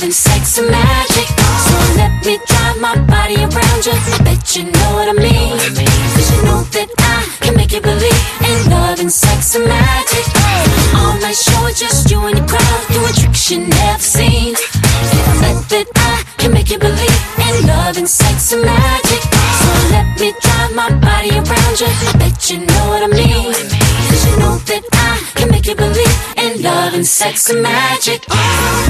and sex and magic. So let me drive my body around you. Bet you know what I mean. Cause you know that I can make you believe in love and sex and magic. All night show with just you and your crowd, doing tricks you never seen. Bet that I can make you believe in love and sex and magic. So let me drive my body around you. Bet you know what I mean. Cause you know that I can make you believe in love and sex and magic.